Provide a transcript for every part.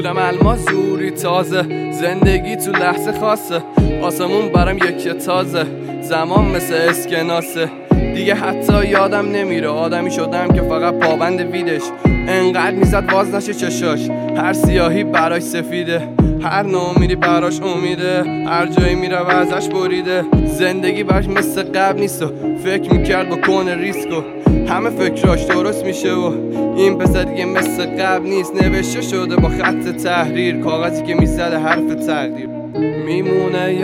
پولم الماس زوری تازه، زندگی تو لحظه خاصه، آسمون برام یکی تازه، زمان مثل اسکناسه. دیگه حتی یادم نمیره آدمی شدم که فقط پابند ویدش، انقدر میزد باز نشه چشاش، هر سیاهی براش سفیده، هر ناامیدی براش امیده، هر جایی میره و ازش بریده. زندگی براش مثل قبل نیست و فکر میکرد با کنه ریسک و همه فکراش درست میشه و این پسر دیگه مثل قبل نیست، نوشته شده با خط تحریر، کاغذی که میزده حرف تقدیر. میمونه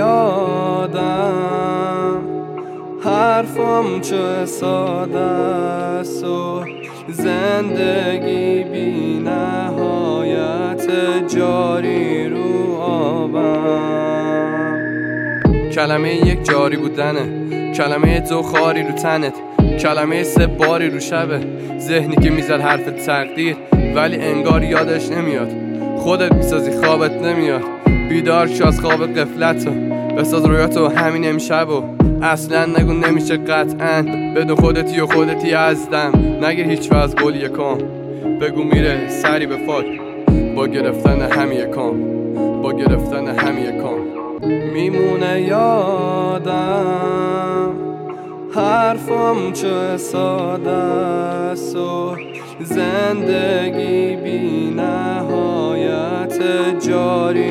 یادم حرفم چه ساده است و زندگی بی نهایت جاری رو آبم. کلمه یک جاری بودنه، کلمه دو خاری رو تنت، کلمه سه باری رو شبه، ذهنی که میزد حرف تقدیر ولی انگار یادش نمیاد، خودت میسازی خوابت نمیاد، بیدار شو از خواب قفلتو، بساز رویاتو همین امشب و اصلا نگو نمیشه قطعا، بدون خودتی و خودتی ازدم، نگه هیچ از گل یکم، بگو میره سری به فاک با گرفتن همی یکم، با گرفتن همی یکم. میمونه یادم حرفم چه ساده است و زندگی بی نهایت جاری